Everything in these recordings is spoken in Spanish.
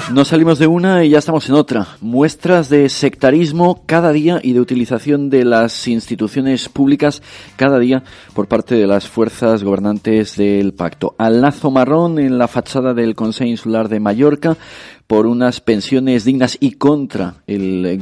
Nos salimos de una y ya estamos en otra. Muestras de sectarismo cada día y de utilización de las instituciones públicas cada día por parte de las fuerzas gobernantes del pacto. Al lazo marrón en la fachada del Consell Insular de Mallorca por unas pensiones dignas y contra el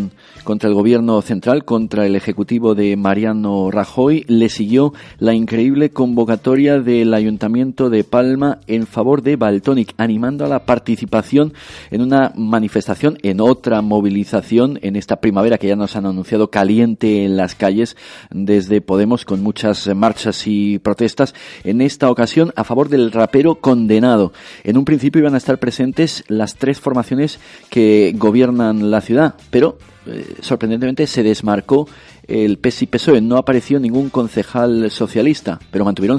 gobierno central, contra el ejecutivo de Mariano Rajoy, le siguió la increíble convocatoria del Ayuntamiento de Palma en favor de Valtònyc, animando a la participación en una manifestación, en otra movilización en esta primavera que ya nos han anunciado caliente en las calles desde Podemos, con muchas marchas y protestas, en esta ocasión a favor del rapero condenado. En un principio iban a estar presentes las tres formaciones que gobiernan la ciudad, pero sorprendentemente se desmarcó el PES y PSOE. No apareció ningún concejal socialista, pero mantuvieron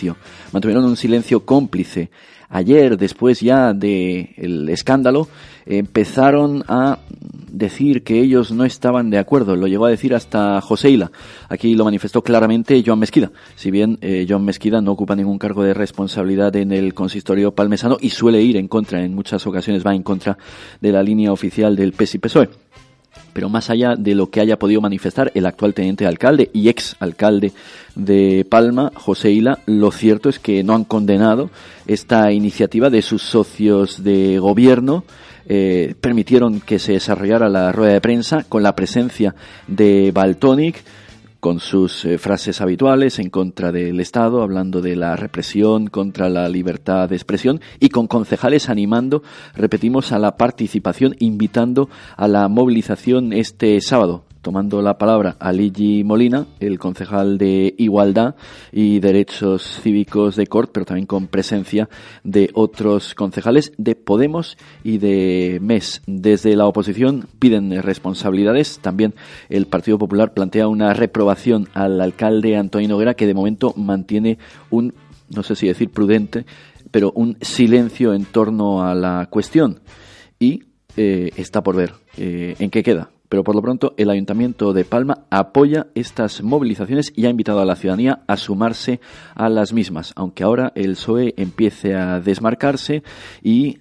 un silencio cómplice. Ayer, después ya del escándalo, empezaron a decir que ellos no estaban de acuerdo. Lo llegó a decir hasta José Ila. Aquí lo manifestó claramente Joan Mesquida. Si bien Joan Mesquida no ocupa ningún cargo de responsabilidad en el consistorio palmesano y suele ir en contra, en muchas ocasiones va en contra de la línea oficial del PES y PSOE. Pero más allá de lo que haya podido manifestar el actual teniente de alcalde y ex alcalde de Palma, José Ila, lo cierto es que no han condenado esta iniciativa de sus socios de gobierno. Permitieron que se desarrollara la rueda de prensa con la presencia de Valtònyc, con sus frases habituales en contra del Estado, hablando de la represión contra la libertad de expresión, y con concejales animando, repetimos, a la participación, invitando a la movilización este sábado. Tomando la palabra Aligi Molina, el concejal de Igualdad y Derechos Cívicos de Cort, pero también con presencia de otros concejales de Podemos y de MES. Desde la oposición piden responsabilidades. También el Partido Popular plantea una reprobación al alcalde Antoni Noguera, que de momento mantiene un, no sé si decir prudente, pero un silencio en torno a la cuestión. Y está por ver en qué queda. Pero por lo pronto el Ayuntamiento de Palma apoya estas movilizaciones y ha invitado a la ciudadanía a sumarse a las mismas, aunque ahora el PSOE empiece a desmarcarse y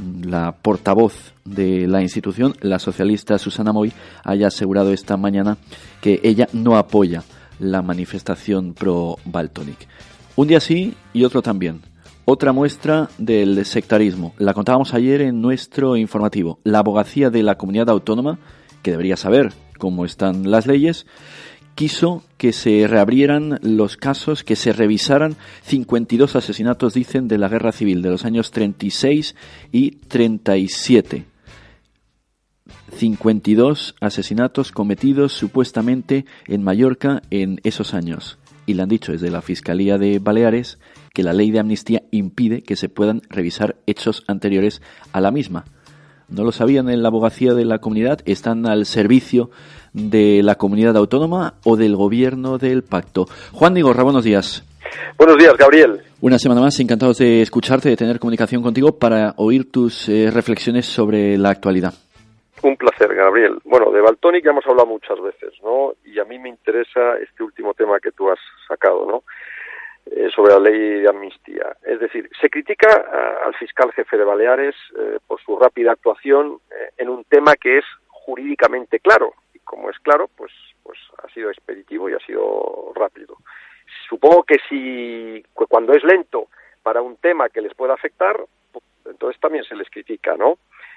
la portavoz de la institución, la socialista Susana Moy, haya asegurado esta mañana que ella no apoya la manifestación pro Valtònyc. Un día sí y otro también. Otra muestra del sectarismo. La contábamos ayer en nuestro informativo. La abogacía de la comunidad autónoma, que debería saber cómo están las leyes, quiso que se reabrieran los casos, que se revisaran 52 asesinatos, dicen, de la guerra civil de los años 36 y 37. 52 asesinatos cometidos supuestamente en Mallorca en esos años. Y le han dicho desde la Fiscalía de Baleares que la ley de amnistía impide que se puedan revisar hechos anteriores a la misma. ¿No lo sabían en la abogacía de la comunidad? ¿Están al servicio de la comunidad autónoma o del gobierno del pacto? Juan Nigorra, buenos días. Buenos días, Gabriel. Una semana más, encantados de escucharte, de tener comunicación contigo para oír tus reflexiones sobre la actualidad. Un placer, Gabriel. Bueno, de Valtònyc ya hemos hablado muchas veces, ¿no? Y a mí me interesa este último tema que tú has sacado, ¿no? Sobre la ley de amnistía. Es decir, se critica al fiscal jefe de Baleares por su rápida actuación en un tema que es jurídicamente claro. Y como es claro, pues ha sido expeditivo y ha sido rápido. Supongo que cuando es lento para un tema que les pueda afectar, pues, entonces también se les critica, ¿no?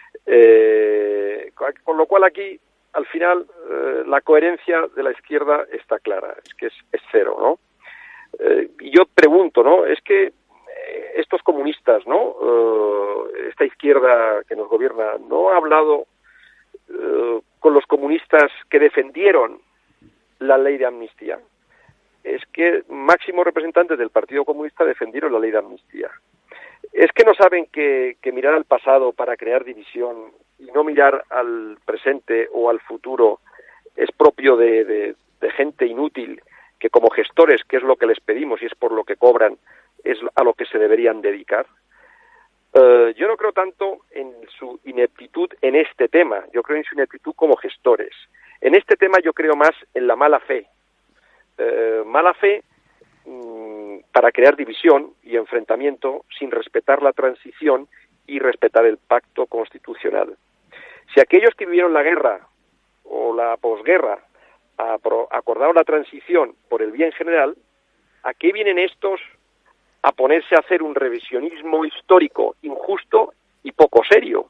Con lo cual aquí, al final, la coherencia de la izquierda está clara, es que es cero, ¿no? Y yo pregunto, ¿no? Es que estos comunistas, ¿no? Esta izquierda que nos gobierna, ¿no ha hablado con los comunistas que defendieron la ley de amnistía? Es que máximos representantes del Partido Comunista defendieron la ley de amnistía. Es que no saben que mirar al pasado para crear división y no mirar al presente o al futuro es propio de gente inútil, que como gestores, que es lo que les pedimos y es por lo que cobran, es a lo que se deberían dedicar. Yo no creo tanto en su ineptitud en este tema, yo creo en su ineptitud como gestores. En este tema yo creo más en la mala fe. Mala fe para crear división y enfrentamiento sin respetar la transición y respetar el pacto constitucional. Si aquellos que vivieron la guerra o la posguerra acordaron la transición por el bien general, ¿a qué vienen estos a ponerse a hacer un revisionismo histórico injusto y poco serio?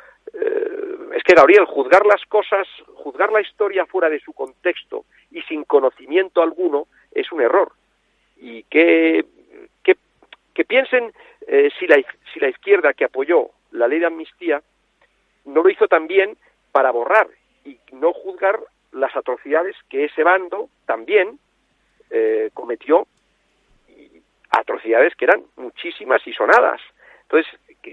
Es que, Gabriel, juzgar las cosas, juzgar la historia fuera de su contexto y sin conocimiento alguno es un error. Y que piensen si la izquierda que apoyó la ley de amnistía no lo hizo también para borrar y no juzgar las atrocidades que ese bando también cometió, atrocidades que eran muchísimas y sonadas. Entonces,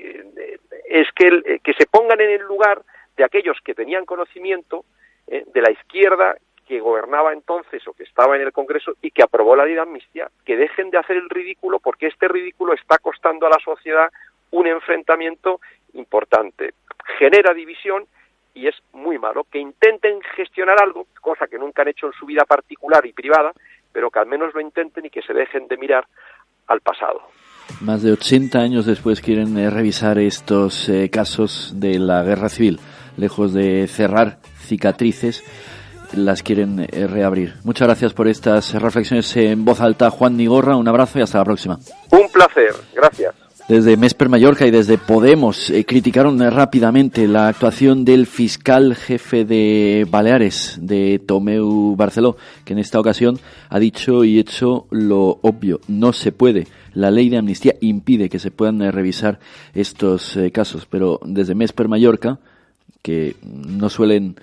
es que se pongan en el lugar de aquellos que tenían conocimiento de la izquierda que gobernaba entonces o que estaba en el Congreso y que aprobó la ley de amnistía, que dejen de hacer el ridículo, porque este ridículo está costando a la sociedad un enfrentamiento importante, genera división y es muy malo. Que intenten gestionar algo, cosa que nunca han hecho en su vida particular y privada, pero que al menos lo intenten y que se dejen de mirar al pasado. Más de 80 años después quieren revisar estos casos de la guerra civil. Lejos de cerrar cicatrices, las quieren reabrir. Muchas gracias por estas reflexiones en voz alta, Juan Nigorra. Un abrazo y hasta la próxima. Un placer, gracias. Desde Mesper Mallorca y desde Podemos criticaron rápidamente la actuación del fiscal jefe de Baleares, de Tomeu Barceló, que en esta ocasión ha dicho y hecho lo obvio: no se puede. La ley de amnistía impide que se puedan revisar estos casos, pero desde Mesper Mallorca, que no suelen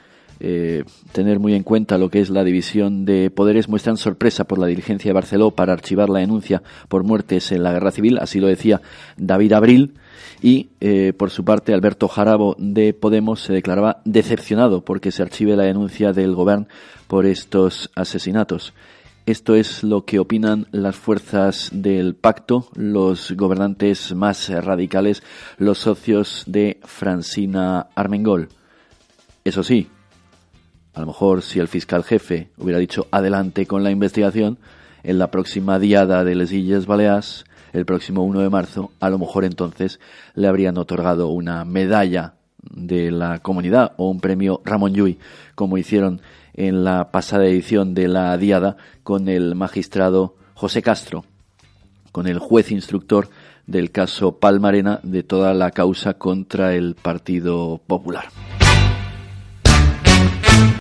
tener muy en cuenta lo que es la división de poderes, muestran sorpresa por la diligencia de Barceló para archivar la denuncia por muertes en la guerra civil, así lo decía David Abril, y por su parte Alberto Jarabo de Podemos se declaraba decepcionado porque se archive la denuncia del Govern por estos asesinatos. Esto es lo que opinan las fuerzas del pacto, los gobernantes más radicales, los socios de Francina Armengol. Eso sí, a lo mejor si el fiscal jefe hubiera dicho adelante con la investigación, en la próxima diada de les Illes Balears, el próximo 1 de marzo, a lo mejor entonces le habrían otorgado una medalla de la comunidad o un premio Ramon Llull, como hicieron en la pasada edición de la diada con el magistrado José Castro, con el juez instructor del caso Palma Arena, de toda la causa contra el Partido Popular.